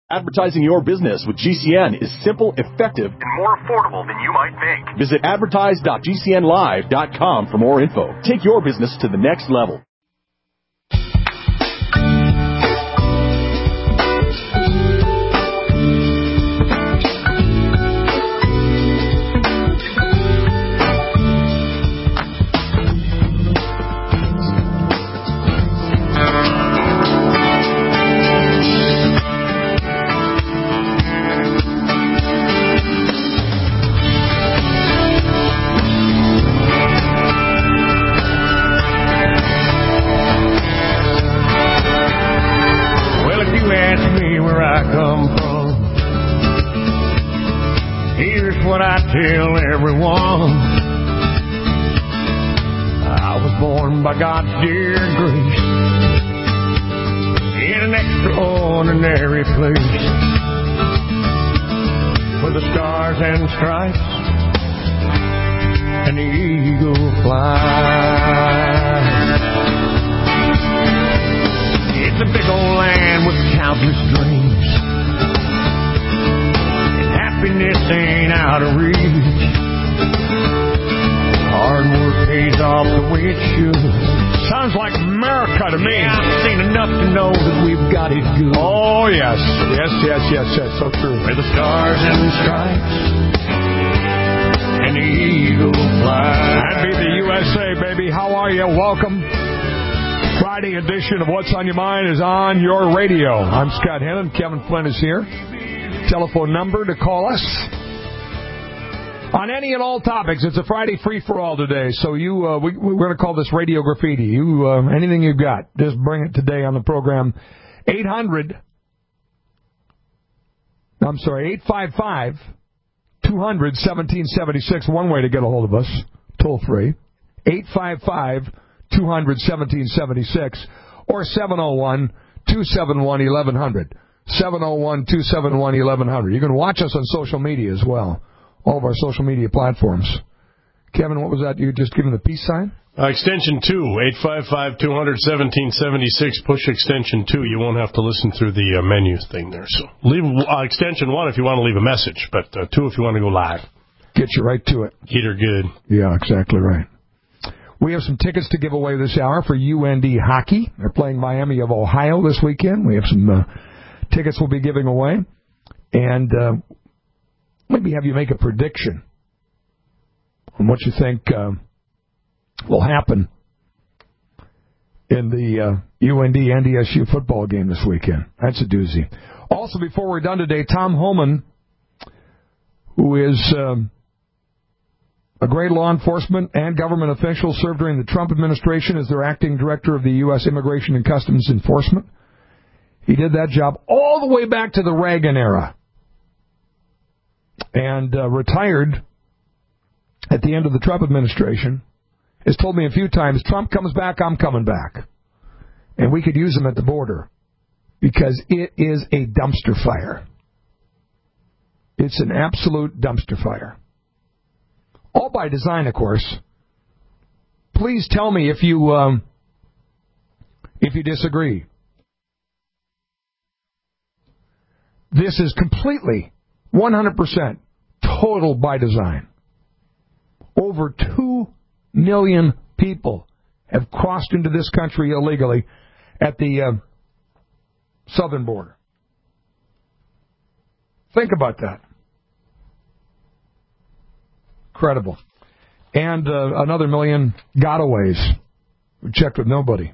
Advertising your business with GCN is simple, effective, and more affordable than you might think. Visit advertise.gcnlive.com for more info. Take your business to the next level. What I tell everyone, I was born by God's dear grace in an extraordinary place where the stars and stripes and the eagle fly. It's a big old land with countless dreams. Happiness ain't out of reach. Hard work pays off the way it should. Sounds like America to me. Yeah, I've seen enough to know that we've got it good. Oh, yes. Yes. So true. Where the stars and stripes and the eagle fly. That'd be the USA, baby. How are you? Welcome. Friday edition of What's on Your Mind is on your radio. I'm Scott Hennon. Kevin Flynn is here. Telephone number to call us on any and all topics. It's a Friday free-for-all today, so we're going to call this Radio Graffiti. Anything you've got, just bring it today on the program. 855-200-1776. One way to get a hold of us, toll free. 855-200-1776 or 701-271-1100. 701-271-1100. You can watch us on social media as well. All of our social media platforms. Kevin, what was that? You just given the peace sign? Extension 2, 855-200-1776. Push extension 2. You won't have to listen through the menu thing there. So leave extension 1 if you want to leave a message, but 2 if you want to go live. Get you right to it. Get her good. Yeah, exactly right. We have some tickets to give away this hour for UND hockey. They're playing Miami of Ohio this weekend. We have some tickets we'll be giving away. And maybe have you make a prediction on what you think will happen in the UND-NDSU football game this weekend. That's a doozy. Also, before we're done today, Tom Homan, who is a great law enforcement and government official, served during the Trump administration as their acting director of the U.S. Immigration and Customs Enforcement. He did that job all the way back to the Reagan era and retired at the end of the Trump administration. Has told me a few times, Trump comes back, I'm coming back. And we could use him at the border because it is a dumpster fire. It's an absolute dumpster fire. All by design, of course. Please tell me if you disagree. This is completely, 100%, total by design. Over 2 million people have crossed into this country illegally at the southern border. Think about that. Incredible. And another million gotaways. We checked with nobody.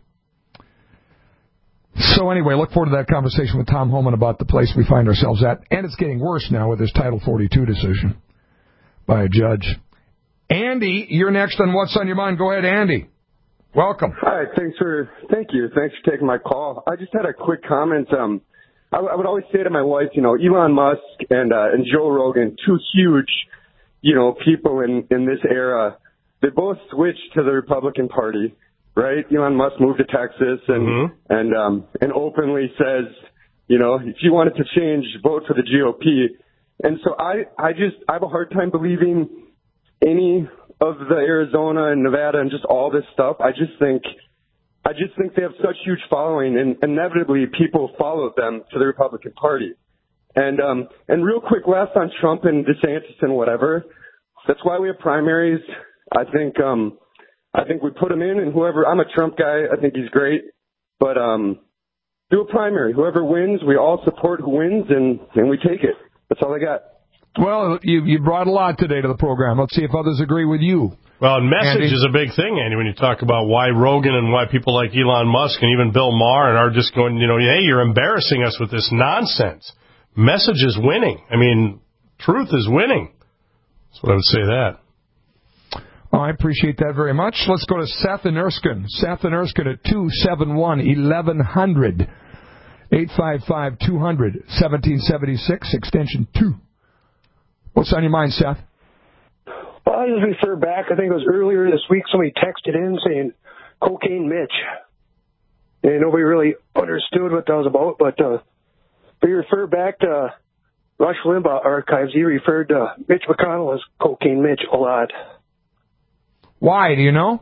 So anyway, look forward to that conversation with Tom Homan about the place we find ourselves at. And it's getting worse now with this Title 42 decision by a judge. Andy, you're next on What's on Your Mind. Go ahead, Andy. Welcome. Hi, thank you. Thanks for taking my call. I just had a quick comment. I would always say to my wife, Elon Musk and Joe Rogan, two huge, people in this era. They both switched to the Republican Party, right? Elon Musk moved to Texas and openly says, if you wanted to change, vote for the GOP. And so I have a hard time believing any of the Arizona and Nevada and just all this stuff. I just think they have such huge following, and inevitably people follow them to the Republican Party. And real quick, last on Trump and DeSantis and whatever. That's why we have primaries. I think we put him in, and whoever. I'm a Trump guy. I think he's great, but do a primary. Whoever wins, we all support who wins, and we take it. That's all I got. Well, you brought a lot today to the program. Let's see if others agree with you. Well, and message Andy? is a big thing, Andy, when you talk about why Rogan and why people like Elon Musk and even Bill Maher are just going, hey, you're embarrassing us with this nonsense. Message is winning. I mean, truth is winning. That's what I would say that. Oh, I appreciate that very much. Let's go to Seth in Erskine. Seth in Erskine at 271-1100. 855-200-1776, extension 2. What's on your mind, Seth? Well, I just refer back, I think it was earlier this week, somebody texted in saying Cocaine Mitch. And nobody really understood what that was about, but if you refer back to Rush Limbaugh archives, he referred to Mitch McConnell as Cocaine Mitch a lot. Why, do you know?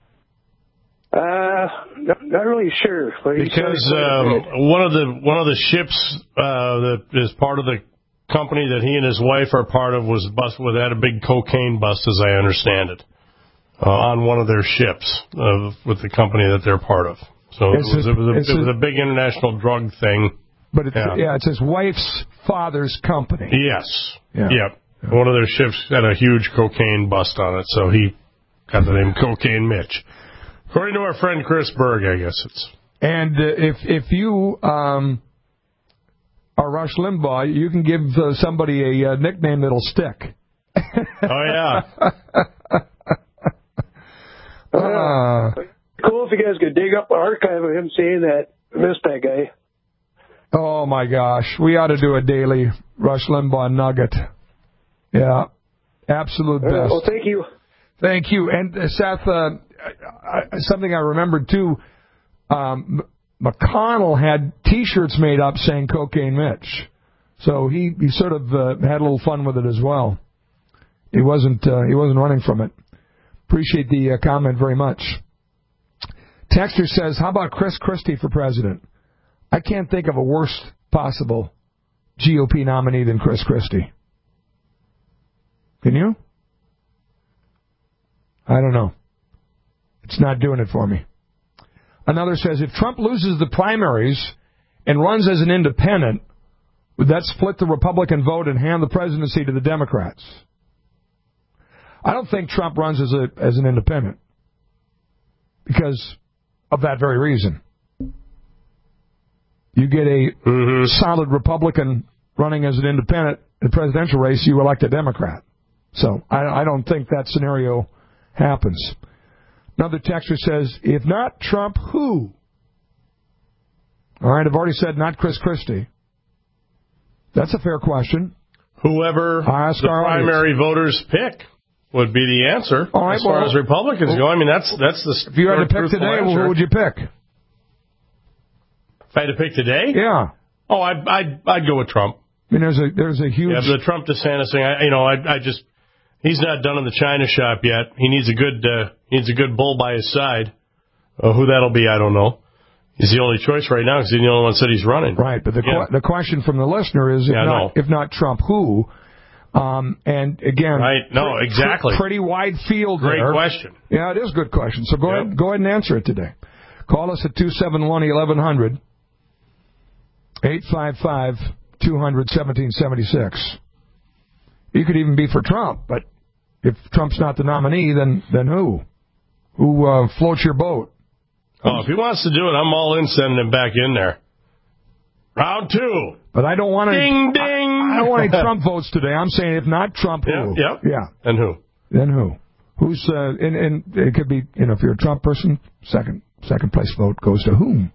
Not really sure. But because one of the ships that is part of the company that he and his wife are part of was had a big cocaine bust, as I understand it, on one of their ships with the company that they're part of. So it was a big international drug thing. But it's his wife's father's company. Yes. Yeah. Yep. One of their ships had a huge cocaine bust on it, so he got the name Cocaine Mitch. According to our friend Chris Berg, I guess it's. And if you are Rush Limbaugh, you can give somebody a nickname that'll stick. Oh, yeah. Cool if you guys could dig up an archive of him saying that. I missed that guy. Oh, my gosh. We ought to do a daily Rush Limbaugh nugget. Yeah. Absolute best. Well, thank you. Thank you. And, Seth, something I remembered, too, McConnell had T-shirts made up saying Cocaine Mitch. So he sort of had a little fun with it as well. He wasn't running from it. Appreciate the comment very much. Texter says, how about Chris Christie for president? I can't think of a worse possible GOP nominee than Chris Christie. Can you? I don't know. It's not doing it for me. Another says, if Trump loses the primaries and runs as an independent, would that split the Republican vote and hand the presidency to the Democrats? I don't think Trump runs as an independent because of that very reason. You get a solid Republican running as an independent in the presidential race, you elect a Democrat. So I don't think that scenario happens. Another texter says, if not Trump, who? All right, I've already said not Chris Christie. That's a fair question. Whoever the primary voters pick would be the answer. All right, as far as Republicans go. I mean, that's the. If you had to pick today, who would you pick? If I had to pick today? Yeah. Oh, I'd go with Trump. I mean, there's a huge. Yeah, the Trump DeSantis thing. I just he's not done in the China shop yet. He needs a good bull by his side. Who that'll be, I don't know. He's the only choice right now because he's the only one that said he's running. Right, but the question from the listener is, if not Trump, who? And again, right? No, exactly. Pretty wide field. Great there. question. Yeah, it is a good question. So go ahead and answer it today. Call us at 271-1100, 855-200-1776. You could even be for Trump, but if Trump's not the nominee, then who? Who floats your boat? Oh, if he wants to do it, I'm all in sending him back in there. Round 2. But I don't want ding, ding. I don't want any Trump votes today. I'm saying if not Trump, who? Yep. Yeah. And who? Then who? Who's and it could be, if you're a Trump person, second place vote goes to whom?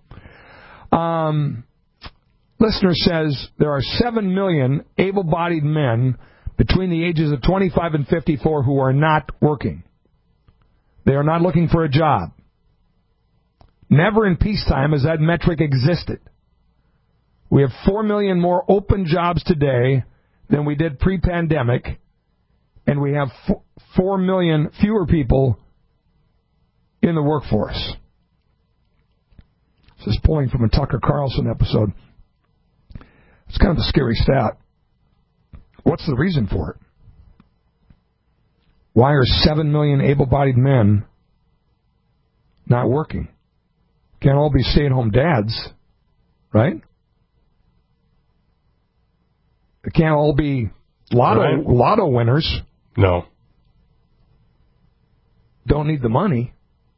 Listener says there are 7 million able-bodied men between the ages of 25 and 54 who are not working. They are not looking for a job. Never in peacetime has that metric existed. We have 4 million more open jobs today than we did pre-pandemic, and we have 4 million fewer people in the workforce. This is pulling from a Tucker Carlson episode. It's kind of a scary stat. What's the reason for it? Why are 7 million able-bodied men not working? Can't all be stay-at-home dads, right? It can't all be lotto winners. No. Don't need the money.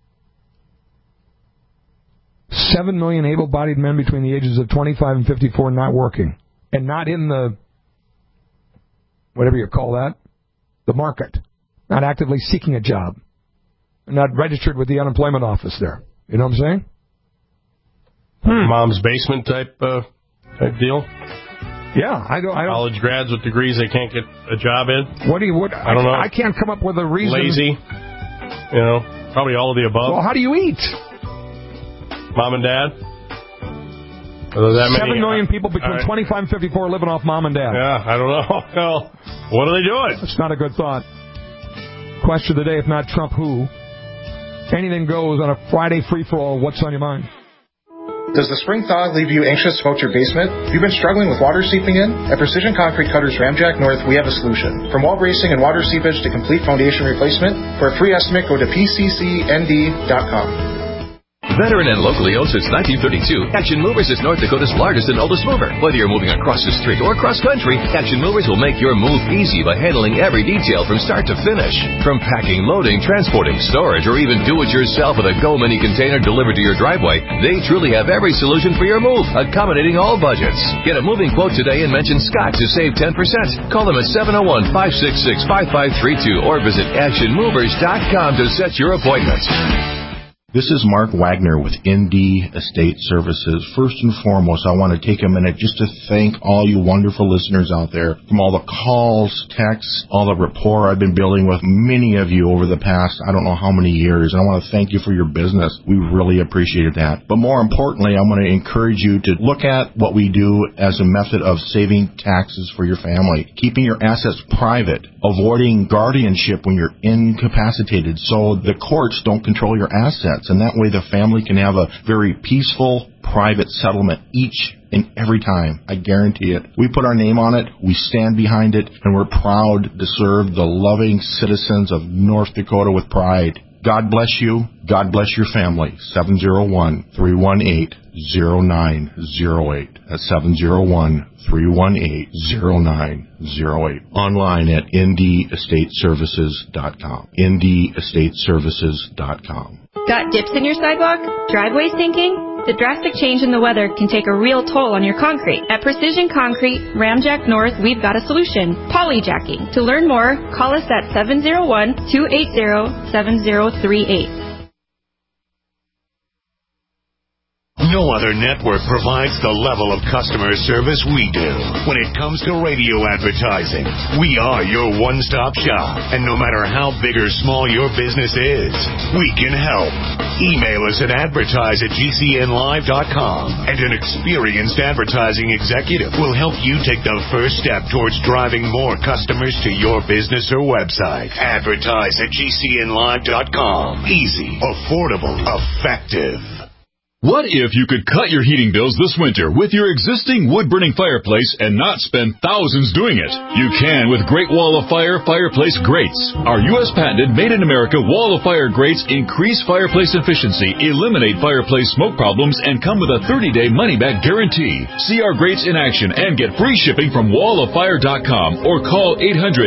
7 million able-bodied men between the ages of 25 and 54 not working. And not in the, whatever you call that, the market. Not actively seeking a job. Not registered with the unemployment office there. You know what I'm saying? Mom's basement type deal? Yeah, I don't. College grads with degrees they can't get a job in? I don't know. I can't come up with a reason. Lazy. You know, probably all of the above. Well, how do you eat? Mom and dad? 7 million people between 25 and 54 living off mom and dad. Yeah, I don't know. Well, what are they doing? That's not a good thought. Question of the day, if not Trump, who? Anything goes on a Friday free-for-all. What's on your mind? Does the spring thaw leave you anxious about your basement? Have you been struggling with water seeping in? At Precision Concrete Cutters Ramjack North, we have a solution. From wall bracing and water seepage to complete foundation replacement, for a free estimate, go to pccnd.com. Veteran and locally owned since 1932, Action Movers is North Dakota's largest and oldest mover. Whether you're moving across the street or cross country, Action Movers will make your move easy by handling every detail from start to finish. From packing, loading, transporting, storage, or even do-it-yourself with a Go Mini container delivered to your driveway, they truly have every solution for your move, accommodating all budgets. Get a moving quote today and mention Scott to save 10%. Call them at 701-566-5532 or visit actionmovers.com to set your appointment. This is Mark Wagner with ND Estate Services. First and foremost, I want to take a minute just to thank all you wonderful listeners out there from all the calls, texts, all the rapport I've been building with many of you over the past, I don't know how many years. And I want to thank you for your business. We really appreciated that. But more importantly, I want to encourage you to look at what we do as a method of saving taxes for your family, keeping your assets private, avoiding guardianship when you're incapacitated so the courts don't control your assets. And that way the family can have a very peaceful, private settlement each and every time. I guarantee it. We put our name on it, we stand behind it, and we're proud to serve the loving citizens of North Dakota with pride. God bless you. God bless your family. 701-318-0908. That's 701-318-0908. Online at ndestateservices.com. ndestateservices.com. Got dips in your sidewalk? Driveway sinking? The drastic change in the weather can take a real toll on your concrete. At Precision Concrete, Ramjack North, we've got a solution. Polyjacking. To learn more, call us at 701-280-7038. No other network provides the level of customer service we do. When it comes to radio advertising, we are your one-stop shop. And no matter how big or small your business is, we can help. Email us at advertise@gcnlive.com, and an experienced advertising executive will help you take the first step towards driving more customers to your business or website. Advertise@gcnlive.com. Easy, affordable, effective. What if you could cut your heating bills this winter with your existing wood-burning fireplace and not spend thousands doing it? You can with Great Wall of Fire fireplace grates. Our U.S. patented made-in-America Wall of Fire grates increase fireplace efficiency, eliminate fireplace smoke problems, and come with a 30-day money-back guarantee. See our grates in action and get free shipping from walloffire.com or call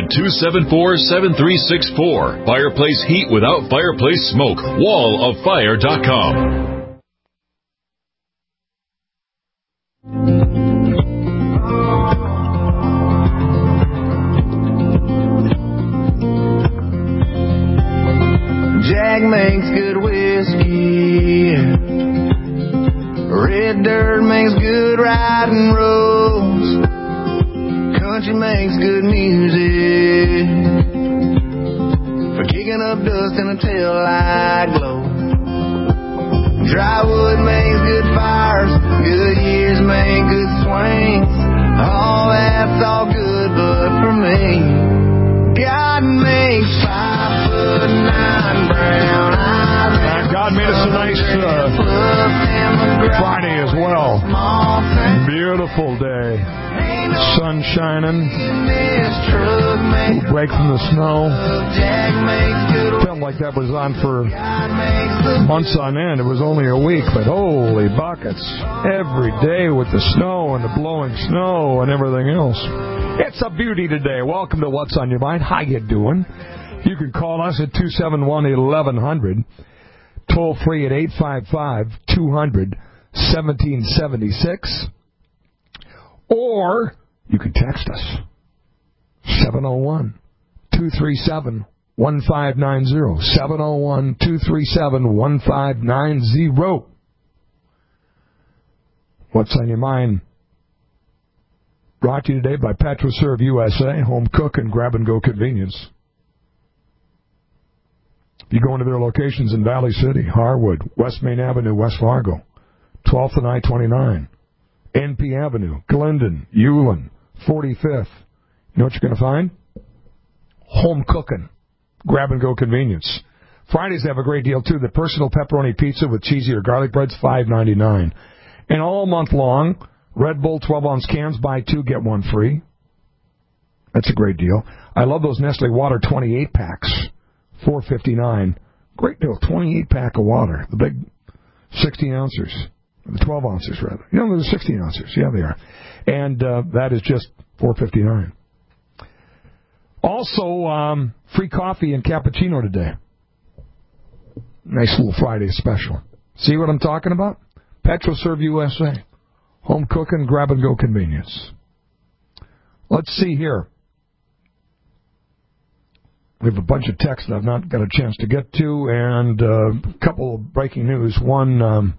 800-274-7364. Fireplace heat without fireplace smoke. walloffire.com. Jack makes good whiskey. Red dirt makes good rock and rolls. Country makes good music for kicking up dust in a taillight glow. Dry wood makes good fires. Good years make good swings. All that's all good, but for me, God makes 5'9" brown eyes. God made us a nice Friday as well. Beautiful day. sun shining. Break from the snow. Felt like that was on for months on end. It was only a week, but holy buckets. Every day with the snow and the blowing snow and everything else. It's a beauty today. Welcome to What's on Your Mind. How you doing? You can call us at 271-1100. Toll free at 855-200-1776. Or you can text us. 701-237-1590. 701-237-1590. What's on your mind? Brought to you today by PetroServe USA, home cook and grab-and-go convenience. If you go into their locations in Valley City, Harwood, West Main Avenue, West Fargo, 12th and I-29, NP Avenue, Glendon, Ulen, 45th. You know what you're going to find? Home cooking, grab-and-go convenience. Fridays have a great deal, too. The personal pepperoni pizza with cheesy or garlic bread's $5.99. And all month long, Red Bull 12-ounce cans, buy 2, get 1 free. That's a great deal. I love those Nestle Water 28-packs, $4.59. Great deal, 28-pack of water. The big 16 ounces, the 12 ounces rather. You know, they're 16 ounces. Yeah, they are. And that is just $4.59. Also, free coffee and cappuccino today. Nice little Friday special. See what I'm talking about? PetroServe USA. Home cooking, grab-and-go convenience. Let's see here. We have a bunch of texts that I've not got a chance to get to, and a couple of breaking news. One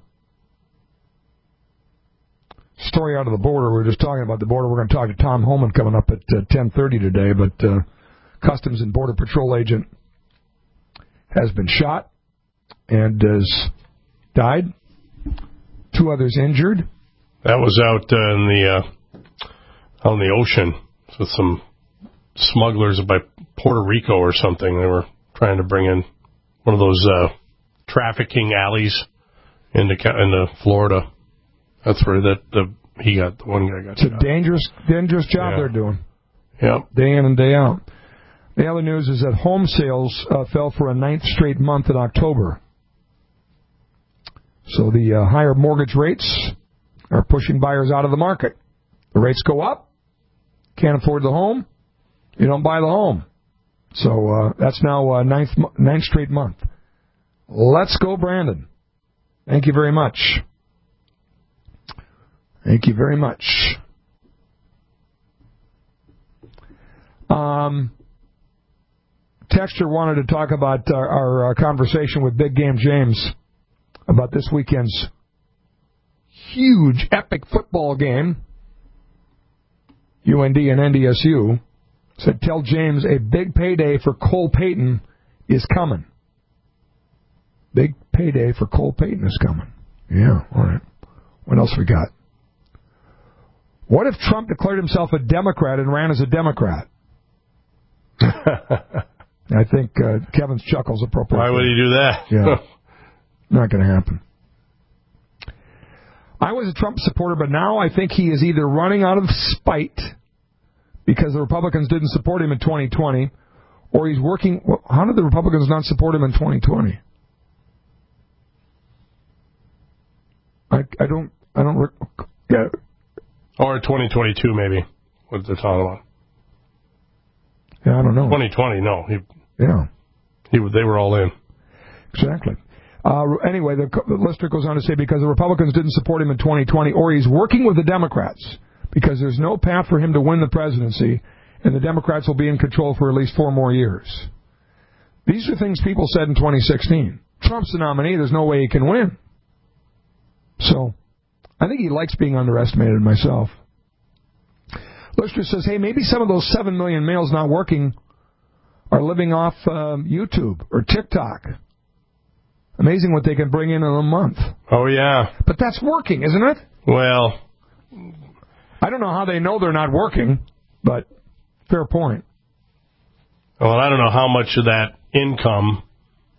story out of the border. We were just talking about the border. We're going to talk to Tom Homan coming up at 10:30 today, but Customs and Border Patrol agent has been shot and has died. 2 others injured. That was out on the ocean with some smugglers by Puerto Rico or something. They were trying to bring in one of those trafficking alleys into Florida. That's where the one guy got shot. It's a dangerous job they're doing. Yep. Day in and day out. The other news is that home sales fell for a 9th straight month in October. So the higher mortgage rates are pushing buyers out of the market. The rates go up, can't afford the home, you don't buy the home. So that's now 9th straight month. Let's go, Brandon. Thank you very much. Thank you very much. Texter wanted to talk about our conversation with Big Game James about this weekend's huge, epic football game, UND and NDSU. Said, tell James a big payday for Cole Payton is coming. Big payday for Cole Payton is coming. Yeah, all right. What else we got? What if Trump declared himself a Democrat and ran as a Democrat? I think Kevin's chuckle's appropriate. Why would he do that? Yeah. Not going to happen. I was a Trump supporter, but now I think he is either running out of spite because the Republicans didn't support him in 2020, or he's working... Well, how did the Republicans not support him in 2020? I don't... Yeah. Or 2022, maybe, what they're talking about. Yeah, I don't know. 2020, no. They were all in. Exactly. Anyway, the listener goes on to say, because the Republicans didn't support him in 2020, or he's working with the Democrats, because there's no path for him to win the presidency, and the Democrats will be in control for at least 4 more years. These are things people said in 2016. Trump's the nominee. There's no way he can win. So, I think he likes being underestimated myself. Listener says, hey, maybe some of those 7 million males not working are living off YouTube or TikTok. Amazing what they can bring in a month. Oh, yeah. But that's working, isn't it? Well, I don't know how they know they're not working, but fair point. Well, I don't know how much of that income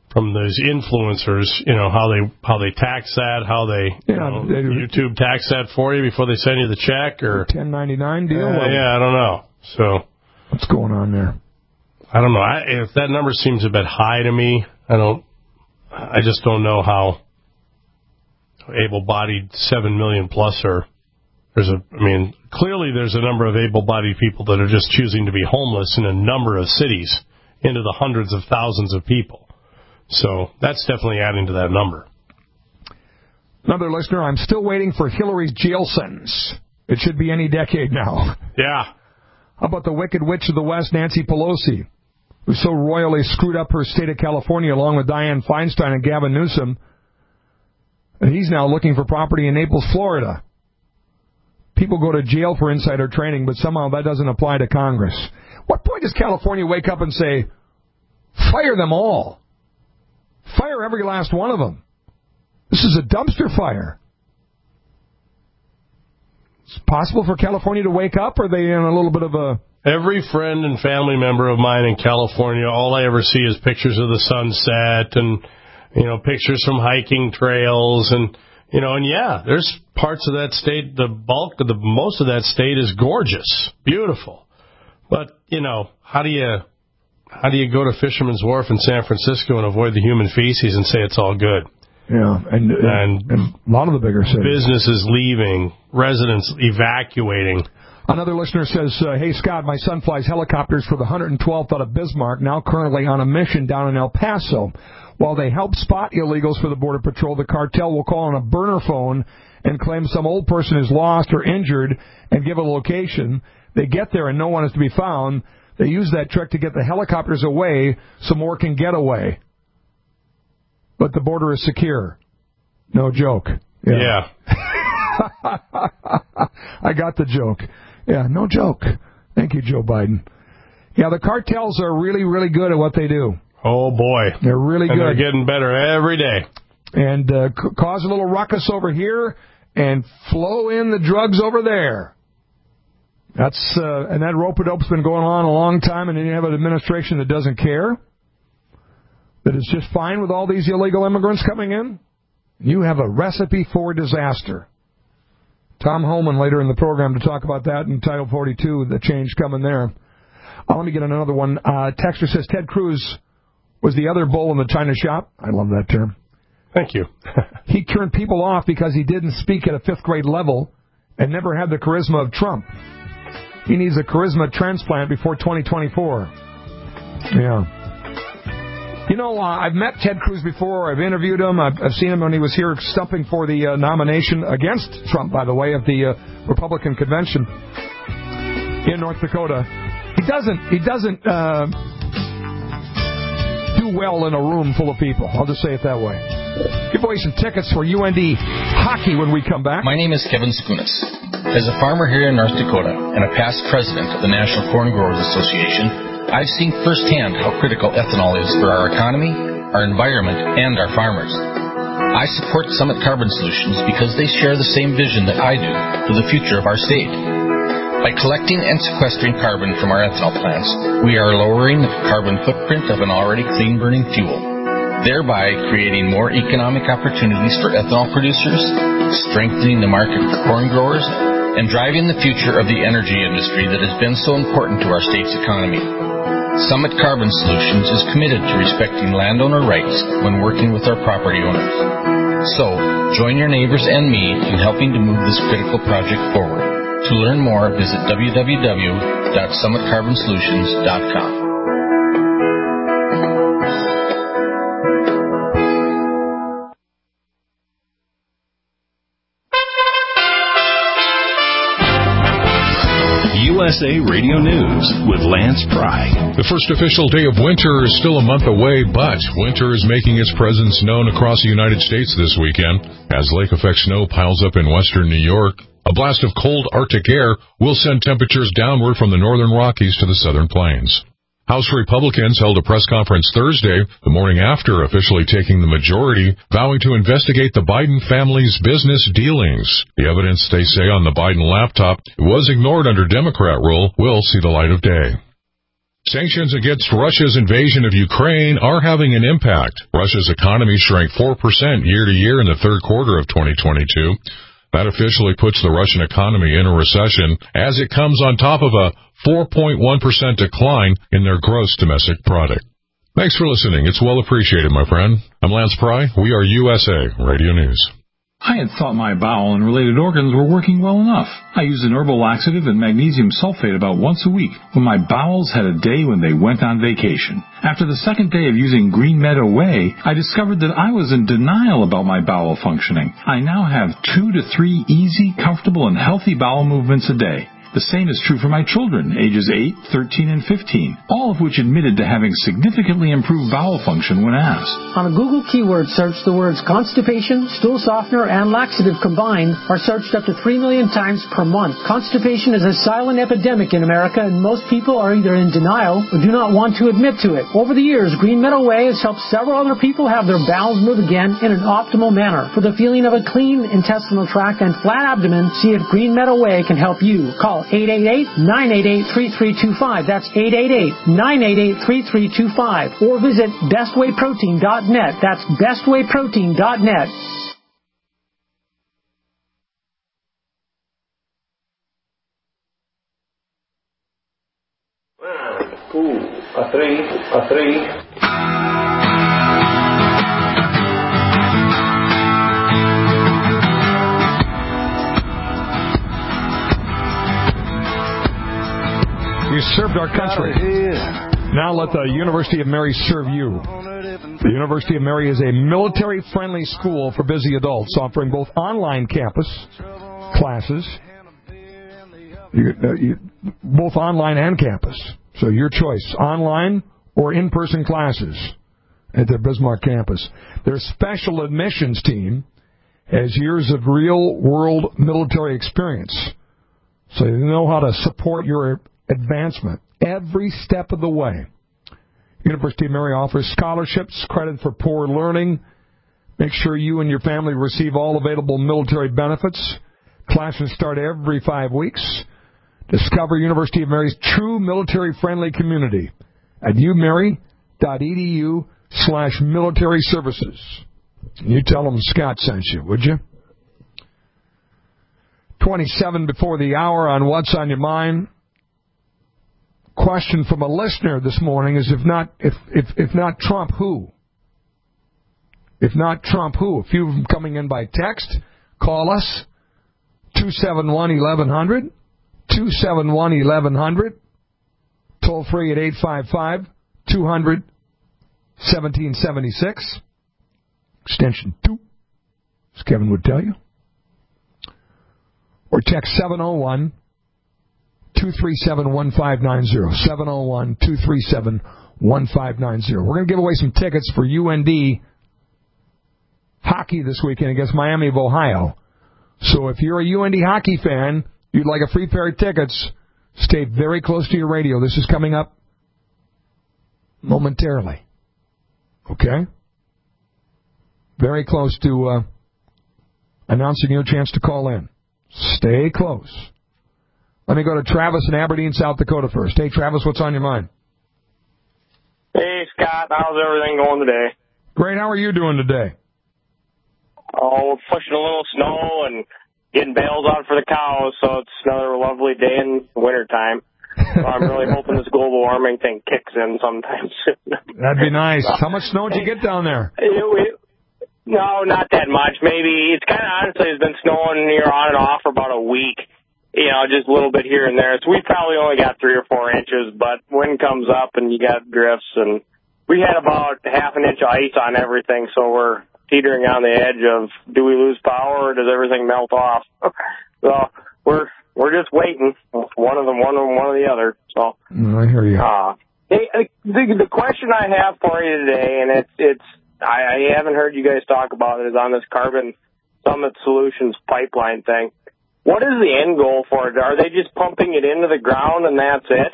from those influencers, how they tax that, how they YouTube tax that for you before they send you the check, or 1099 deal. I don't know. So what's going on there? I don't know. If that number seems a bit high to me, I just don't know how able-bodied 7 million plus are. Clearly there's a number of able-bodied people that are just choosing to be homeless in a number of cities, into the hundreds of thousands of people. So that's definitely adding to that number. Another listener, I'm still waiting for Hillary's jail sentence. It should be any decade now. Yeah. How about the Wicked Witch of the West, Nancy Pelosi, who so royally screwed up her state of California along with Dianne Feinstein and Gavin Newsom, and he's now looking for property in Naples, Florida. People go to jail for insider trading, but somehow that doesn't apply to Congress. What point does California wake up and say, fire them all? Fire every last one of them. This is a dumpster fire. It's possible for California to wake up, or are they in a little bit of a... Every friend and family member of mine in California, all I ever see is pictures of the sunset and, pictures from hiking trails and there's parts of that state, most of that state is gorgeous, beautiful. But, how do you go to Fisherman's Wharf in San Francisco and avoid the human feces and say it's all good? Yeah, and a lot of the bigger cities. Businesses leaving, residents evacuating. Another listener says, hey, Scott, my son flies helicopters for the 112th out of Bismarck, now currently on a mission down in El Paso. While they help spot illegals for the Border Patrol, the cartel will call on a burner phone and claim some old person is lost or injured and give a location. They get there and no one is to be found. They use that trick to get the helicopters away so more can get away. But the border is secure. No joke. Yeah. I got the joke. Yeah, no joke. Thank you, Joe Biden. Yeah, the cartels are really, really good at what they do. Oh, boy. They're really good. And they're getting better every day. And cause a little ruckus over here and flow in the drugs over there. That's and that rope-a-dope's been going on a long time, and then you have an administration that doesn't care, that is just fine with all these illegal immigrants coming in. You have a recipe for disaster. Tom Holman later in the program to talk about that in Title 42, the change coming there. Let me get another one. Texter says Ted Cruz was the other bull in the China shop. I love that term. Thank you. He turned people off because he didn't speak at a fifth grade level and never had the charisma of Trump. He needs a charisma transplant before 2024. Yeah. I've met Ted Cruz before. I've interviewed him. I've seen him when he was here stumping for the nomination against Trump, by the way, at the Republican convention in North Dakota. He doesn't do well in a room full of people. I'll just say it that way. Give away some tickets for UND hockey when we come back. My name is Kevin Skunas. As a farmer here in North Dakota and a past president of the National Corn Growers Association, I've seen firsthand how critical ethanol is for our economy, our environment, and our farmers. I support Summit Carbon Solutions because they share the same vision that I do for the future of our state. By collecting and sequestering carbon from our ethanol plants, we are lowering the carbon footprint of an already clean-burning fuel, thereby creating more economic opportunities for ethanol producers, strengthening the market for corn growers, and driving the future of the energy industry that has been so important to our state's economy. Summit Carbon Solutions is committed to respecting landowner rights when working with our property owners. So, join your neighbors and me in helping to move this critical project forward. To learn more, visit www.summitcarbonsolutions.com. USA Radio News with Lance Pry. The first official day of winter is still a month away, but winter is making its presence known across the United States this weekend. As lake effect snow piles up in western New York, a blast of cold Arctic air will send temperatures downward from the northern Rockies to the southern plains. House Republicans held a press conference Thursday, the morning after officially taking the majority, vowing to investigate the Biden family's business dealings. The evidence, they say, on the Biden laptop was ignored under Democrat rule will see the light of day. Sanctions against Russia's invasion of Ukraine are having an impact. Russia's economy shrank 4% year-to-year in the third quarter of 2022. That officially puts the Russian economy in a recession as it comes on top of a 4.1% decline in their gross domestic product. Thanks for listening. It's well appreciated, my friend. I'm Lance Pry. We are USA Radio News. I had thought my bowel and related organs were working well enough. I used an herbal laxative and magnesium sulfate about once a week, but my bowels had a day when they went on vacation. After the second day of using Green Meadow Whey, I discovered that I was in denial about my bowel functioning. I now have 2 to 3 easy, comfortable, and healthy bowel movements a day. The same is true for my children, ages 8, 13, and 15, all of which admitted to having significantly improved bowel function when asked. On a Google keyword search, the words constipation, stool softener, and laxative combined are searched up to 3 million times per month. Constipation is a silent epidemic in America, and most people are either in denial or do not want to admit to it. Over the years, Green Meadow Whey has helped several other people have their bowels move again in an optimal manner. For the feeling of a clean intestinal tract and flat abdomen, see if Green Meadow Whey can help you. Call 888-988-3325. That's 888-988-3325. Or visit bestwayprotein.net. That's bestwayprotein.net. A three. You served our country. Now let the University of Mary serve you. The University of Mary is a military-friendly school for busy adults, offering both online campus classes, both online and campus. So your choice, online or in-person classes at their Bismarck campus. Their special admissions team has years of real-world military experience, so they know how to support your advancement every step of the way. University of Mary offers scholarships, credit for poor learning. Make sure you and your family receive all available military benefits. Classes start every 5 weeks. Discover University of Mary's true military-friendly community at umary.edu/military services. You tell them Scott sent you, would you? 27 before the hour on What's on Your Mind. Question from a listener this morning is, if not Trump, who? If not Trump, who? A few of them coming in by text. Call us, 271-1100, 271-1100, toll free at 855-200-1776, extension 2, as Kevin would tell you. Or text 701-237-1590, 701-237-1590. We're going to give away some tickets for UND hockey this weekend against Miami of Ohio. So if you're a UND hockey fan, you'd like a free pair of tickets, stay very close to your radio. This is coming up momentarily. Okay? Very close to announcing your chance to call in. Stay close. Let me go to Travis in Aberdeen, South Dakota first. Hey, Travis, what's on your mind? Hey, Scott. How's everything going today? Great. How are you doing today? Oh, we're pushing a little snow and getting bales out for the cows, so it's another lovely day in wintertime. So I'm really hoping this global warming thing kicks in sometime soon. That'd be nice. How much snow did you get down there? No, not that much. Maybe it's kind of, honestly, it's been snowing here on and off for about a week. You know, just a little bit here and there. So we probably only got 3 or 4 inches, but wind comes up and you got drifts, and we had about half an inch of ice on everything, so we're teetering on the edge of, do we lose power or does everything melt off? So we're just waiting. One of the other. So I hear you. The question I have for you today, and I haven't heard you guys talk about it, is on this Carbon Summit Solutions pipeline thing. What is the end goal for it? Are they just pumping it into the ground and that's it?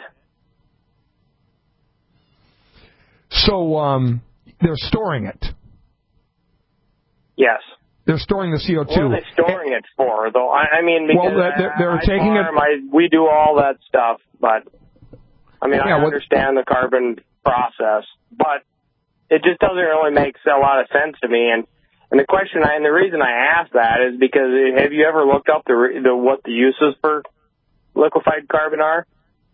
So they're storing it. Yes. They're storing the CO2. What are they storing it for, though? I mean, because they're taking it. We do all that stuff, but I mean, I understand the carbon process, but it just doesn't really make a lot of sense to me. And the question, and the reason I ask that is because have you ever looked up what the uses for liquefied carbon are?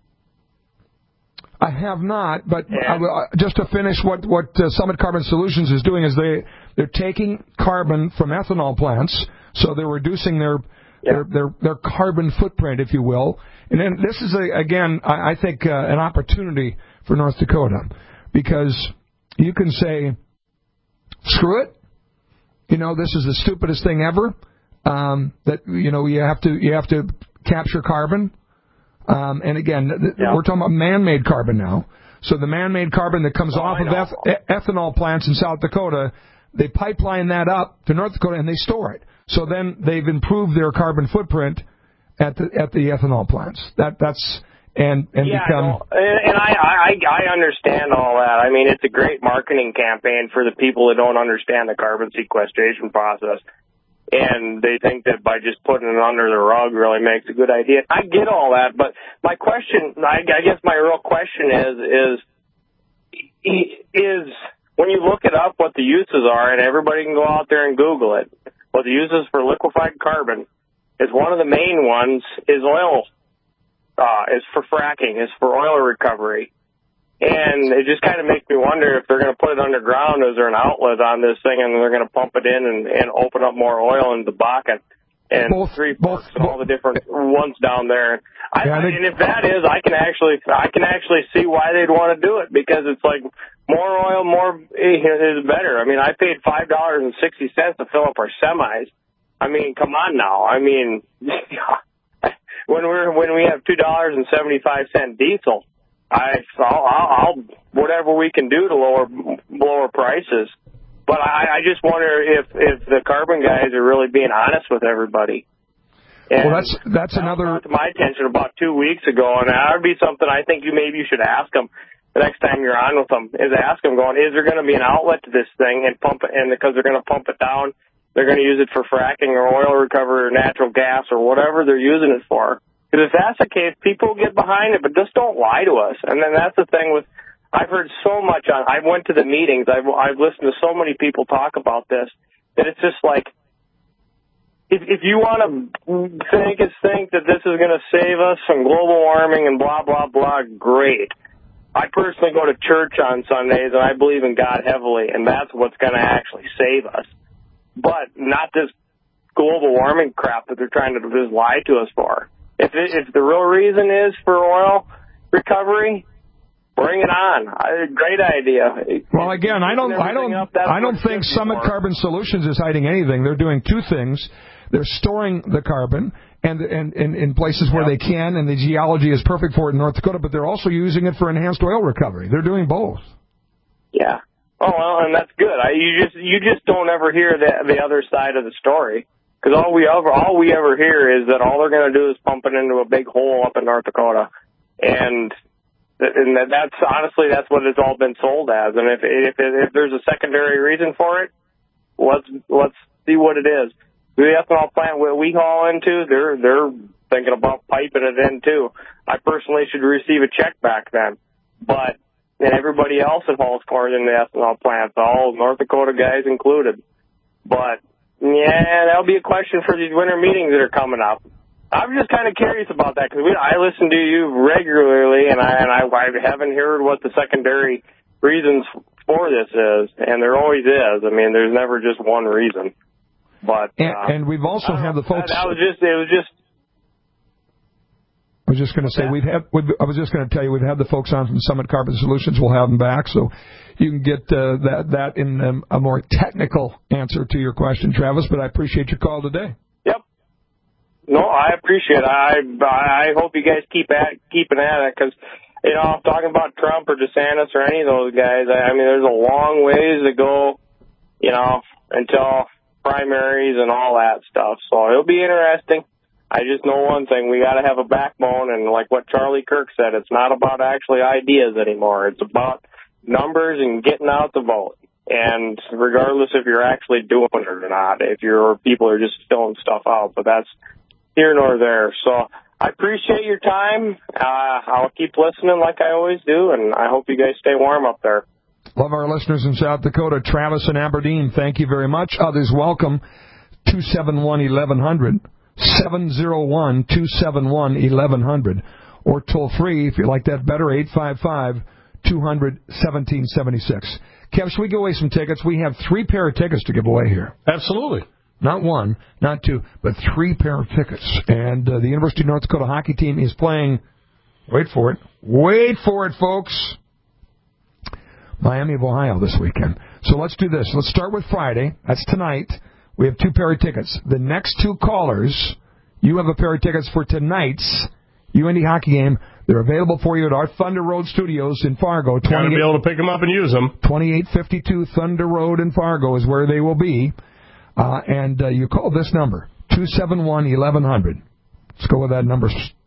I have not, but just to finish, what Summit Carbon Solutions is doing is they're taking carbon from ethanol plants, so they're reducing their carbon footprint, if you will. And then this is I think an opportunity for North Dakota, because you can say, screw it, this is the stupidest thing ever. That you have to capture carbon. And again, we're talking about man-made carbon now. So the man-made carbon that comes off of ethanol plants in South Dakota, they pipeline that up to North Dakota and they store it. So then they've improved their carbon footprint at the ethanol plants. I understand all that. I mean, it's a great marketing campaign for the people that don't understand the carbon sequestration process. And they think that by just putting it under the rug really makes a good idea. I get all that, but my question, I guess my real question is when you look it up what the uses are, and everybody can go out there and Google it, what the uses for liquefied carbon is one of the main ones is oil, is for fracking, is for oil recovery. And it just kind of makes me wonder if they're going to put it underground, is there an outlet on this thing, and they're going to pump it in and open up more oil into the Bakken and Three Forks and all the different ones down there. And if that is, I can actually see why they'd want to do it, because it's like more oil, more is better. I mean, I paid $5.60 to fill up our semis. I mean, come on now. I mean, when we have $2.75 diesel. I'll whatever we can do to lower prices, but I just wonder if the carbon guys are really being honest with everybody. And that's another. Brought to my attention about 2 weeks ago, and that would be something I think you should ask them the next time you're on with them. Is ask them, is there going to be an outlet to this thing and pump it? And because they're going to pump it down, they're going to use it for fracking or oil recovery or natural gas or whatever they're using it for. Because if that's the case, people get behind it, but just don't lie to us. And then that's the thing I've heard so much I went to the meetings, I've listened to so many people talk about this, that it's just like, if you want to think that this is going to save us from global warming and blah, blah, blah, great. I personally go to church on Sundays, and I believe in God heavily, and that's what's going to actually save us. But not this global warming crap that they're trying to just lie to us for. If the real reason is for oil recovery, bring it on. Great idea. Well, again, I don't think Summit Carbon Solutions is hiding anything. They're doing two things. They're storing the carbon and in places where they can, and the geology is perfect for it in North Dakota, but they're also using it for enhanced oil recovery. They're doing both. Yeah. Oh, well, and that's good. You just don't ever hear the other side of the story. Because all we ever hear is that all they're going to do is pump it into a big hole up in North Dakota, and that's honestly that's what it's all been sold as. And if there's a secondary reason for it, let's see what it is. The ethanol plant we haul into, they're thinking about piping it in too. I personally should receive a check back then, and everybody else that hauls cars in the ethanol plants, all North Dakota guys included, but. Yeah, that'll be a question for these winter meetings that are coming up. I'm just kind of curious about that because I listen to you regularly, and I haven't heard what the secondary reasons for this is, and there always is. I mean, there's never just one reason. But and we've also had the folks. It was just. I was just going to say I was just going to tell you we've had the folks on from Summit Carbon Solutions. We'll have them back so you can get that in a more technical answer to your question, Travis. But I appreciate your call today. Yep. No, I appreciate it. I hope you guys keeping at it because talking about Trump or DeSantis or any of those guys. I mean, there's a long ways to go, until primaries and all that stuff. So it'll be interesting. I just know one thing, we got to have a backbone, and like what Charlie Kirk said, it's not about actually ideas anymore. It's about numbers and getting out the vote. And regardless if you're actually doing it or not, people are just filling stuff out, but that's here nor there. So I appreciate your time. I'll keep listening like I always do, and I hope you guys stay warm up there. Love our listeners in South Dakota. Travis and Aberdeen, thank you very much. Others welcome. 271-1100. 701-271-1100. Or toll free, if you like that better, 855-200-1776. Kev, should we give away some tickets? We have 3 pair of tickets to give away here. Absolutely. Not 1, not 2, but 3 pair of tickets. And the University of North Dakota hockey team is playing, wait for it, folks, Miami of Ohio this weekend. So let's do this. Let's start with Friday. That's tonight. We have 2 pair of tickets. The next 2 callers, you have a pair of tickets for tonight's UND hockey game. They're available for you at our Thunder Road Studios in Fargo. Got to be able to pick them up and use them. 2852 Thunder Road in Fargo is where they will be. And you call this number, 271-1100. Let's go with that number,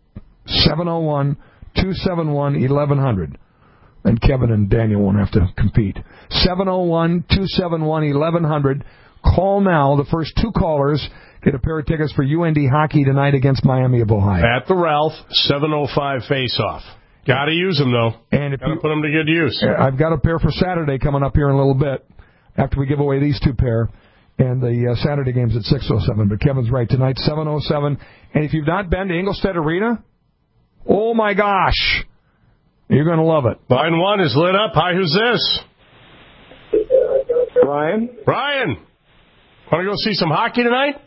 701-271-1100. And Kevin and Daniel won't have to compete. 701-271-1100. Call now. The first 2 callers get a pair of tickets for UND hockey tonight against Miami of Ohio. At the Ralph, 7:05 face-off. Got to use them, though. And if you put them to good use. I've got a pair for Saturday coming up here in a little bit after we give away these 2 pair. And the Saturday game's at 6:07. But Kevin's right. Tonight, 7:07. And if you've not been to Ingolstadt Arena, oh, my gosh, you're going to love it. Line 1 is lit up. Hi, who's this? Ryan. Ryan. Want to go see some hockey tonight?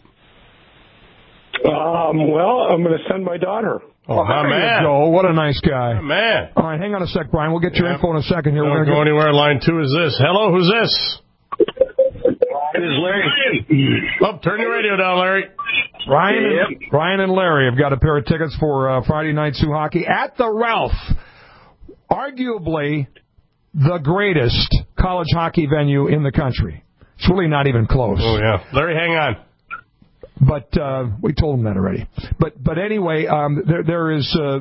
Well, I'm going to send my daughter. Oh, my man. Go. What a nice guy. My man. All right, hang on a sec, Brian. We'll get your info in a second here. Don't go anywhere. Line 2 is this. Hello, who's this? It is Larry. Oh, turn your radio down, Larry. Ryan and Larry have got a pair of tickets for Friday night Sioux hockey at the Ralph. Arguably the greatest college hockey venue in the country. It's really not even close. Oh, yeah. Larry, hang on. But we told him that already. But anyway, there is a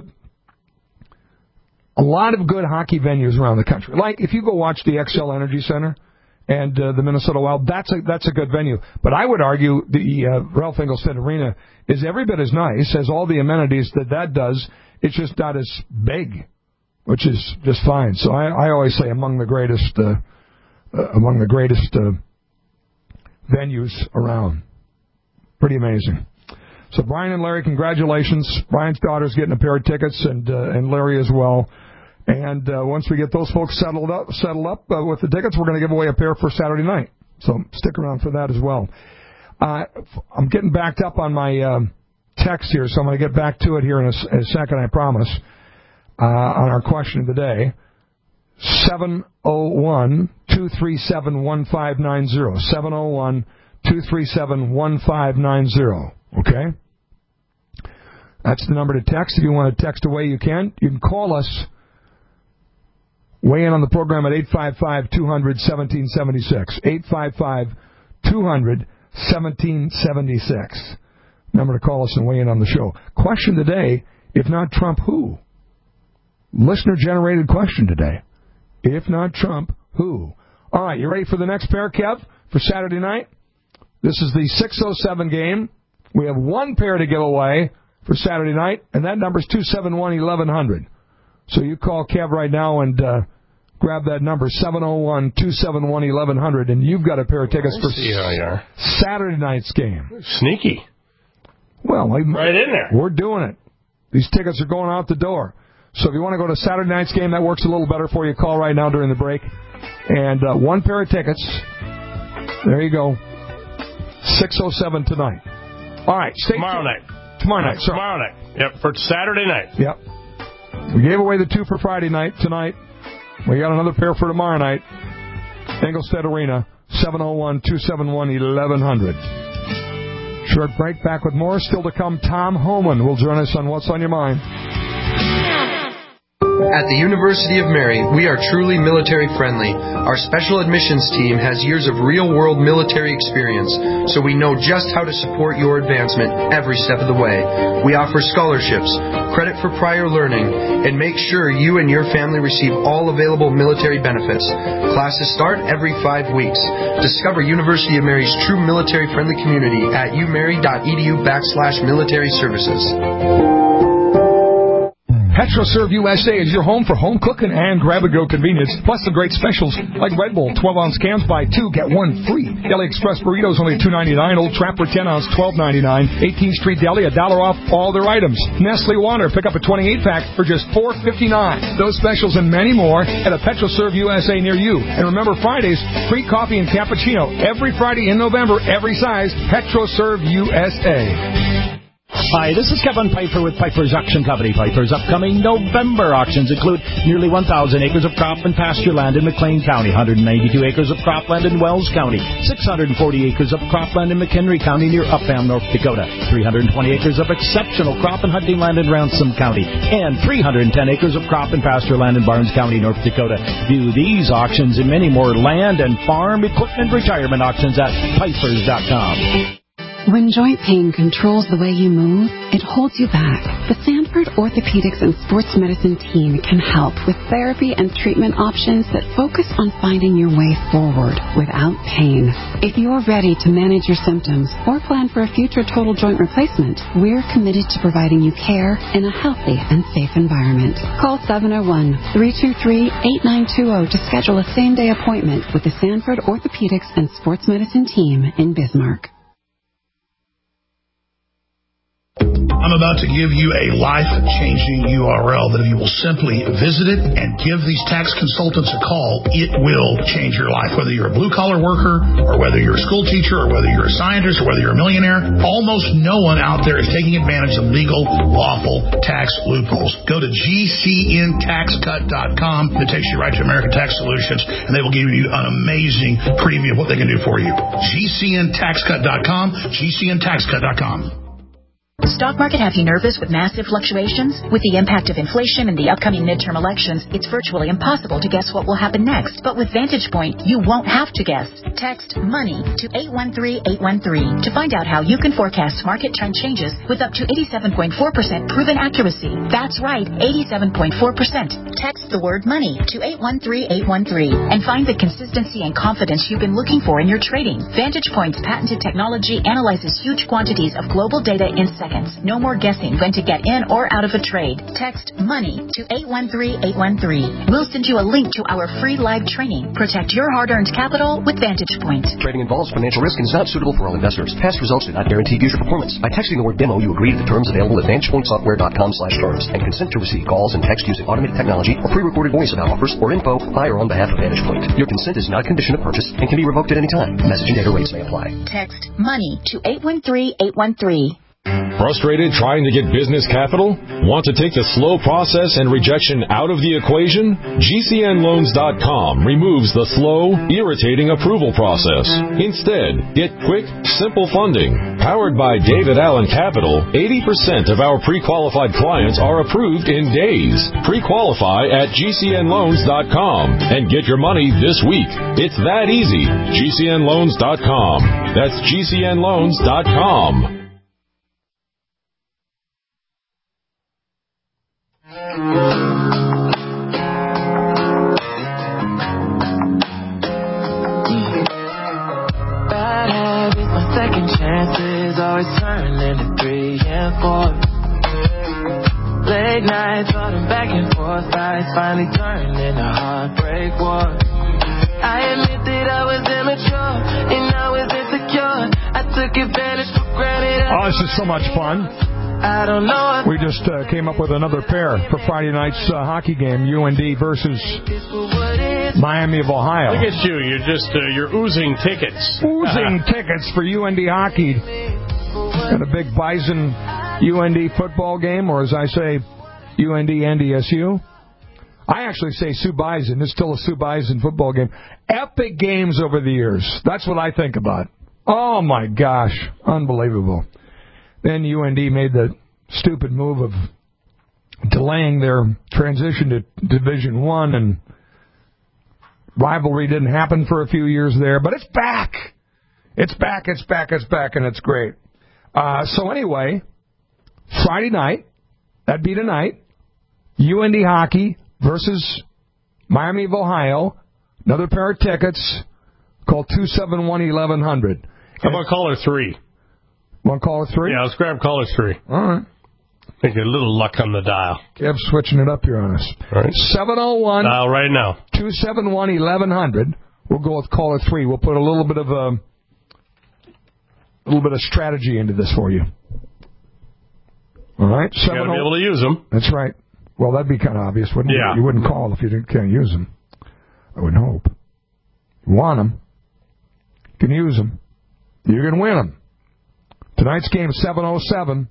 lot of good hockey venues around the country. Like if you go watch the Xcel Energy Center and the Minnesota Wild, that's a good venue. But I would argue the Ralph Ingolstadt Arena is every bit as nice, has all the amenities that does. It's just not as big, which is just fine. So I always say among the greatest venues around. Pretty amazing. So Brian and Larry, congratulations. Brian's daughter's getting a pair of tickets, and Larry as well. And once we get those folks settled up with the tickets, we're going to give away a pair for Saturday night. So stick around for that as well. I'm getting backed up on my text here, so I'm going to get back to it here in a second, I promise, on our question of the day. 701-237-1590. 701-237-1590. Okay? That's the number to text. If you want to text away, you can. You can call us. Weigh in on the program at 855-200-1776. 855-200-1776. Number to call us and weigh in on the show. Question today, if not Trump, who? Listener-generated question today. If not Trump, who? All right, you ready for the next pair, Kev, for Saturday night? This is the 6:07 game. We have 1 pair to give away for Saturday night, and that number is 271-1100. So you call Kev right now and grab that number, 701-271-1100, and you've got a pair of tickets for Saturday night's game. Sneaky. Well, right in there. We're doing it. These tickets are going out the door. So if you want to go to Saturday night's game, that works a little better for you. Call right now during the break. And 1 pair of tickets. There you go. 6:07 tonight. All right. Tomorrow night. Tomorrow night. Sorry. Tomorrow night. Yep, for Saturday night. Yep. We gave away the 2 for Friday night tonight. We got another pair for tomorrow night. Ingolstadt Arena, 701-271-1100. Short break, back with more. Still to come, Tom Homan will join us on What's on Your Mind. At the University of Mary, we are truly military friendly. Our special admissions team has years of real-world military experience, so we know just how to support your advancement every step of the way. We offer scholarships, credit for prior learning, and make sure you and your family receive all available military benefits. Classes start every 5 weeks. Discover University of Mary's true military-friendly community at umary.edu/military services. PetroServe USA is your home for home cooking and grab-and-go convenience, plus the great specials like Red Bull 12-ounce cans buy 2, get 1 free. Deli Express burritos only $2.99. Old Trapper 10-ounce $12.99. 18th Street Deli $1 off all their items. Nestle Water, pick up a 28-pack for just $4.59. Those specials and many more at a PetroServe USA near you. And remember, Fridays, free coffee and cappuccino every Friday in November, every size. PetroServe USA. Hi, this is Kevin Piper with Piper's Auction Company. Piper's upcoming November auctions include nearly 1,000 acres of crop and pasture land in McLean County, 192 acres of cropland in Wells County, 640 acres of cropland in McHenry County near Upham, North Dakota, 320 acres of exceptional crop and hunting land in Ransom County, and 310 acres of crop and pasture land in Barnes County, North Dakota. View these auctions and many more land and farm equipment retirement auctions at Pipers.com. When joint pain controls the way you move, it holds you back. The Sanford Orthopedics and Sports Medicine team can help with therapy and treatment options that focus on finding your way forward without pain. If you're ready to manage your symptoms or plan for a future total joint replacement, we're committed to providing you care in a healthy and safe environment. Call 701-323-8920 to schedule a same-day appointment with the Sanford Orthopedics and Sports Medicine team in Bismarck. I'm about to give you a life-changing URL that if you will simply visit it and give these tax consultants a call, it will change your life. Whether you're a blue-collar worker or whether you're a school teacher or whether you're a scientist or whether you're a millionaire, almost no one out there is taking advantage of legal, lawful tax loopholes. Go to GCNTaxCut.com. It takes you right to American Tax Solutions, and they will give you an amazing preview of what they can do for you. GCNTaxCut.com, GCNTaxCut.com. Stock market have you nervous with massive fluctuations? With the impact of inflation and the upcoming midterm elections, it's virtually impossible to guess what will happen next. But with Vantage Point, you won't have to guess. Text MONEY to 813-813 to find out how you can forecast market trend changes with up to 87.4% proven accuracy. That's right, 87.4%. Text the word MONEY to 813-813 and find the consistency and confidence you've been looking for in your trading. Vantage Point's patented technology analyzes huge quantities of global data in seconds. No more guessing when to get in or out of a trade. Text MONEY to 813-813. We'll send you a link to our free live training. Protect your hard-earned capital with Vantage Point. Trading involves financial risk and is not suitable for all investors. Past results do not guarantee future performance. By texting the word demo, you agree to the terms available at VantagePointSoftware.com/terms and consent to receive calls and text using automated technology or pre-recorded voice about offers or info by or on behalf of Vantage Point. Your consent is not a condition of purchase and can be revoked at any time. Message and data rates may apply. Text MONEY to 813-813. Frustrated trying to get business capital? Want to take the slow process and rejection out of the equation? GCNLoans.com removes the slow, irritating approval process. Instead, get quick, simple funding. Powered by David Allen Capital, 80% of our pre-qualified clients are approved in days. Pre-qualify at GCNLoans.com and get your money this week. It's that easy. GCNLoans.com. That's GCNLoans.com. Bad habits, my second chances always turn into 3 and 4. Late nights, running back and forth, fights finally turned into heartbreak war. I admit that I was immature and I was insecure. I took advantage for granted. Oh, this is so much fun. I don't know. We just came up with another pair for Friday night's hockey game, UND versus Miami of Ohio. Look at you. You're just, you're oozing tickets. Oozing tickets for UND hockey. And a big Bison UND football game, or as I say, UND NDSU. I actually say Sue Bison. It's still a Sue Bison football game. Epic games over the years. That's what I think about. Oh, my gosh. Unbelievable. Then UND made the stupid move of delaying their transition to Division I, and rivalry didn't happen for a few years there. But it's back. It's back, it's back, it's back, and it's great. So anyway, Friday night, that'd be tonight, UND hockey versus Miami of Ohio. Another pair of tickets. Call 271-1100. How about caller 3? Want caller 3? Yeah, let's grab caller 3. All right. Think a little luck on the dial. Kev's switching it up here on us. All right. 701. Dial right now. 271-1100. We'll go with caller 3. We'll put a little bit of strategy into this for you. All right. You got to be able to use them. That's right. Well, that'd be kind of obvious, wouldn't it? Yeah. You wouldn't call if you can't use them. I would hope. You want them. You can use them. You can win them. Tonight's game, 707.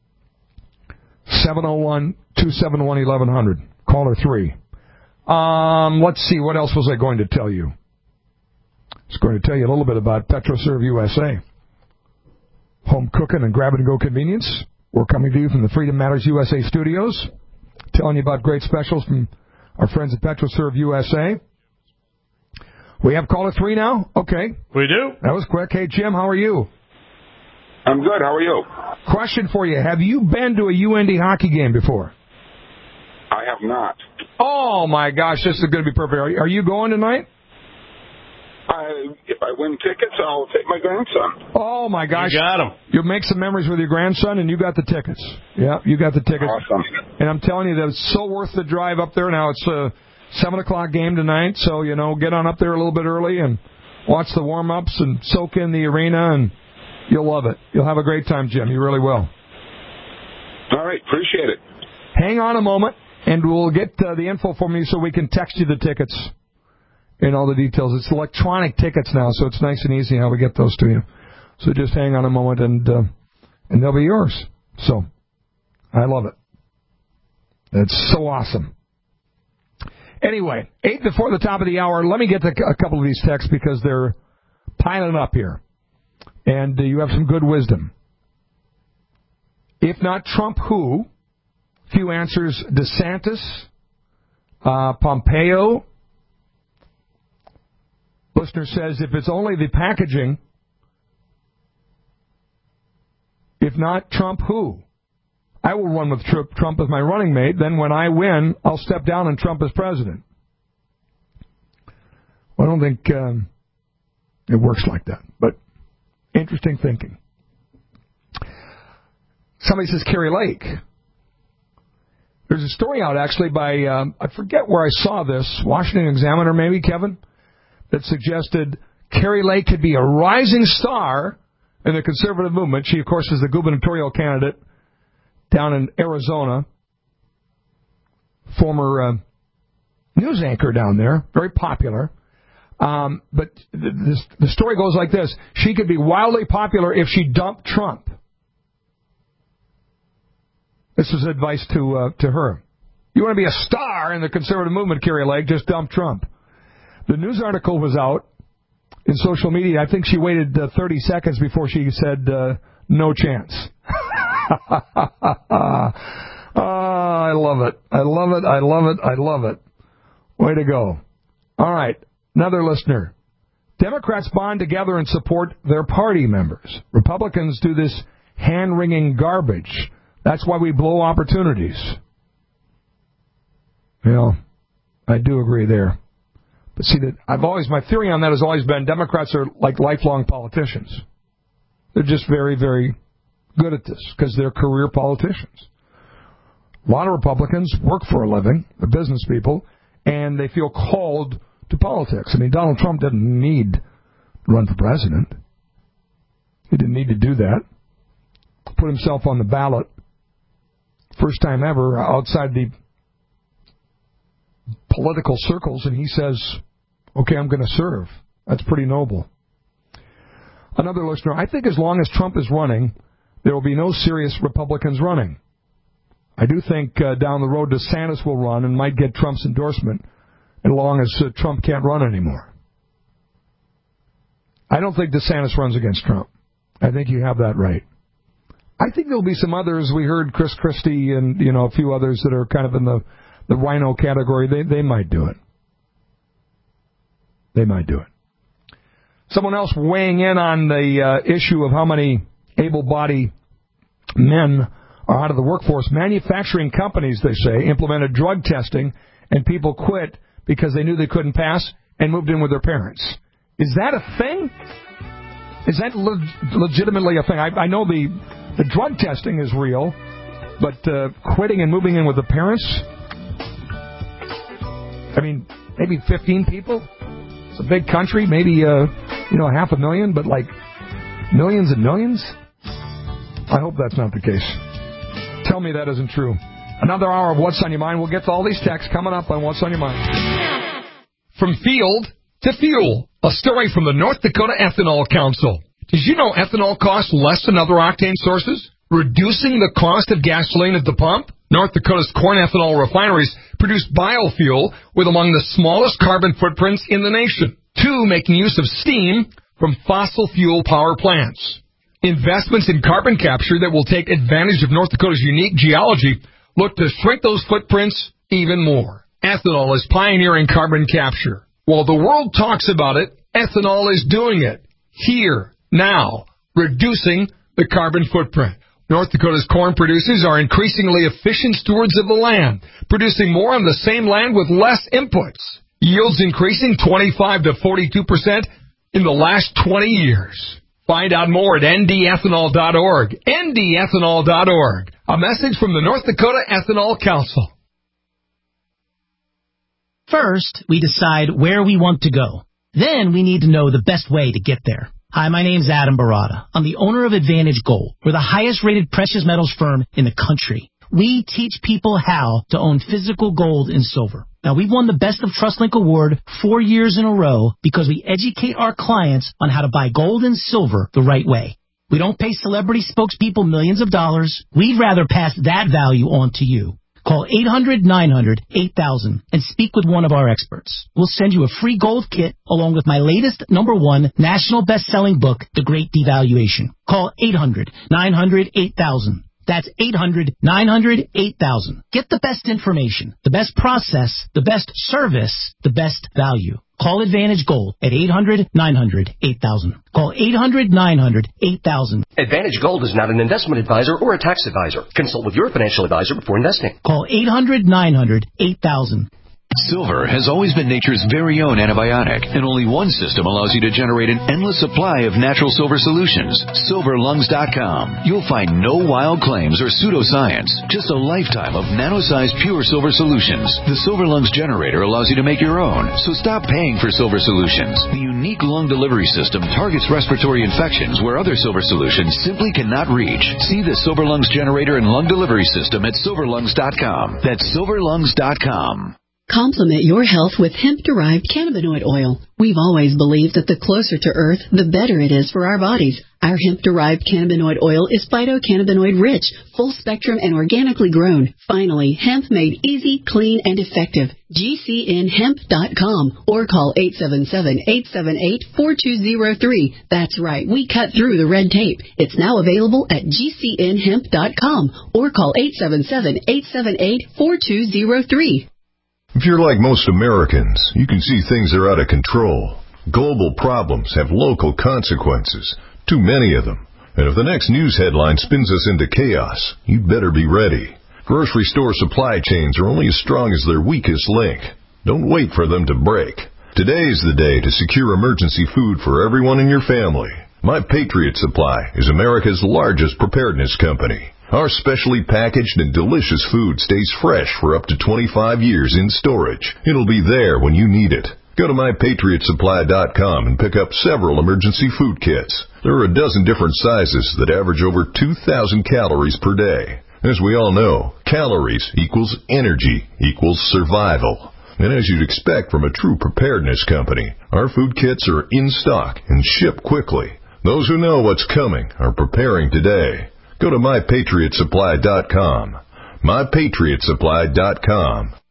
701-271-1100. Caller 3. Let's see. What else was I going to tell you? I was going to tell you a little bit about PetroServe USA. Home cooking and grab-and-go convenience. We're coming to you from the Freedom Matters USA studios, telling you about great specials from our friends at PetroServe USA. We have caller 3 now? Okay. We do. That was quick. Hey, Jim, how are you? I'm good. How are you? Question for you. Have you been to a UND hockey game before? I have not. Oh, my gosh. This is going to be perfect. Are you going tonight? If I win tickets, I'll take my grandson. Oh, my gosh. You got him. You'll make some memories with your grandson, and you got the tickets. Yeah, you got the tickets. Awesome. And I'm telling you that it's so worth the drive up there. Now, it's a 7 o'clock game tonight, so, get on up there a little bit early and watch the warm-ups and soak in the arena, and you'll love it. You'll have a great time, Jim. You really will. All right. Appreciate it. Hang on a moment, and we'll get the info from you so we can text you the tickets and all the details. It's electronic tickets now, so it's nice and easy how we get those to you. So just hang on a moment, and they'll be yours. So I love it. It's so awesome. Anyway, 8 before the top of the hour. Let me get to a couple of these texts because they're piling up here. And you have some good wisdom. If not Trump, who? Few answers. DeSantis, Pompeo. Listener says, if it's only the packaging, if not Trump, who? I will run with Trump as my running mate. Then when I win, I'll step down and Trump as president. Well, I don't think it works like that. But interesting thinking. Somebody says Kari Lake. There's a story out actually by, I forget where I saw this, Washington Examiner maybe, Kevin, that suggested Kari Lake could be a rising star in the conservative movement. She, of course, is the gubernatorial candidate down in Arizona, former news anchor down there, very popular. But the story goes like this. She could be wildly popular if she dumped Trump. This was advice to her. You want to be a star in the conservative movement, Kari Lake, just dump Trump. The news article was out in social media. I think she waited 30 seconds before she said, no chance. I love it. I love it. I love it. I love it. Way to go. All right. Another listener. Democrats bond together and support their party members. Republicans do this hand-wringing garbage. That's why we blow opportunities. I do agree there. But see, my theory on that has always been Democrats are like lifelong politicians. They're just very, very good at this because they're career politicians. A lot of Republicans work for a living, they're business people, and they feel called to politics. I mean, Donald Trump didn't need to run for president. He didn't need to do that. Put himself on the ballot, first time ever, outside the political circles, and he says, okay, I'm going to serve. That's pretty noble. Another listener, I think as long as Trump is running, there will be no serious Republicans running. I do think down the road DeSantis will run and might get Trump's endorsement as long as Trump can't run anymore. I don't think DeSantis runs against Trump. I think you have that right. I think there'll be some others. We heard Chris Christie and a few others that are kind of in the rhino category. They might do it. They might do it. Someone else weighing in on the issue of how many able-bodied men are out of the workforce. Manufacturing companies, they say, implemented drug testing, and people quit because they knew they couldn't pass and moved in with their parents. Is that a thing? Is that legitimately a thing? I know the drug testing is real, But quitting and moving in with the parents, I mean, maybe 15 people. It's a big country, maybe 500,000, but like millions and millions. I hope that's not the case. Tell me that isn't true. Another hour of What's on Your Mind. We'll get to all these texts coming up on What's on Your Mind. From field to fuel, a story from the North Dakota Ethanol Council. Did you know ethanol costs less than other octane sources, reducing the cost of gasoline at the pump? North Dakota's corn ethanol refineries produce biofuel with among the smallest carbon footprints in the nation, 2 making use of steam from fossil fuel power plants. Investments in carbon capture that will take advantage of North Dakota's unique geology look to shrink those footprints even more. Ethanol is pioneering carbon capture. While the world talks about it, ethanol is doing it. Here, now, reducing the carbon footprint. North Dakota's corn producers are increasingly efficient stewards of the land, producing more on the same land with less inputs. Yields increasing 25 to 42% in the last 20 years. Find out more at ndethanol.org. ndethanol.org. A message from the North Dakota Ethanol Council. First, we decide where we want to go. Then we need to know the best way to get there. Hi, my name's Adam Barada. I'm the owner of Advantage Gold. We're the highest-rated precious metals firm in the country. We teach people how to own physical gold and silver. Now, we've won the Best of TrustLink Award 4 years in a row because we educate our clients on how to buy gold and silver the right way. We don't pay celebrity spokespeople millions of dollars. We'd rather pass that value on to you. Call 800-900-8000 and speak with one of our experts. We'll send you a free gold kit along with my latest #1 national best-selling book, The Great Devaluation. Call 800-900-8000. That's 800-900-8000. Get the best information, the best process, the best service, the best value. Call Advantage Gold at 800-900-8000. Call 800-900-8000. Advantage Gold is not an investment advisor or a tax advisor. Consult with your financial advisor before investing. Call 800-900-8000. Silver has always been nature's very own antibiotic, and only one system allows you to generate an endless supply of natural silver solutions. SilverLungs.com. You'll find no wild claims or pseudoscience, just a lifetime of nano-sized pure silver solutions. The Silver Lungs generator allows you to make your own, so stop paying for silver solutions. The unique lung delivery system targets respiratory infections where other silver solutions simply cannot reach. See the Silver Lungs generator and lung delivery system at SilverLungs.com. That's SilverLungs.com. Complement your health with hemp-derived cannabinoid oil. We've always believed that the closer to Earth, the better it is for our bodies. Our hemp-derived cannabinoid oil is phytocannabinoid-rich, full-spectrum, and organically grown. Finally, hemp made easy, clean, and effective. GCNhemp.com or call 877-878-4203. That's right, we cut through the red tape. It's now available at GCNhemp.com or call 877-878-4203. If you're like most Americans, you can see things are out of control. Global problems have local consequences, too many of them. And if the next news headline spins us into chaos, you'd better be ready. Grocery store supply chains are only as strong as their weakest link. Don't wait for them to break. Today is the day to secure emergency food for everyone in your family. My Patriot Supply is America's largest preparedness company. Our specially packaged and delicious food stays fresh for up to 25 years in storage. It'll be there when you need it. Go to MyPatriotSupply.com and pick up several emergency food kits. There are a dozen different sizes that average over 2,000 calories per day. As we all know, calories equals energy equals survival. And as you'd expect from a true preparedness company, our food kits are in stock and ship quickly. Those who know what's coming are preparing today. Go to MyPatriotSupply.com. MyPatriotSupply.com.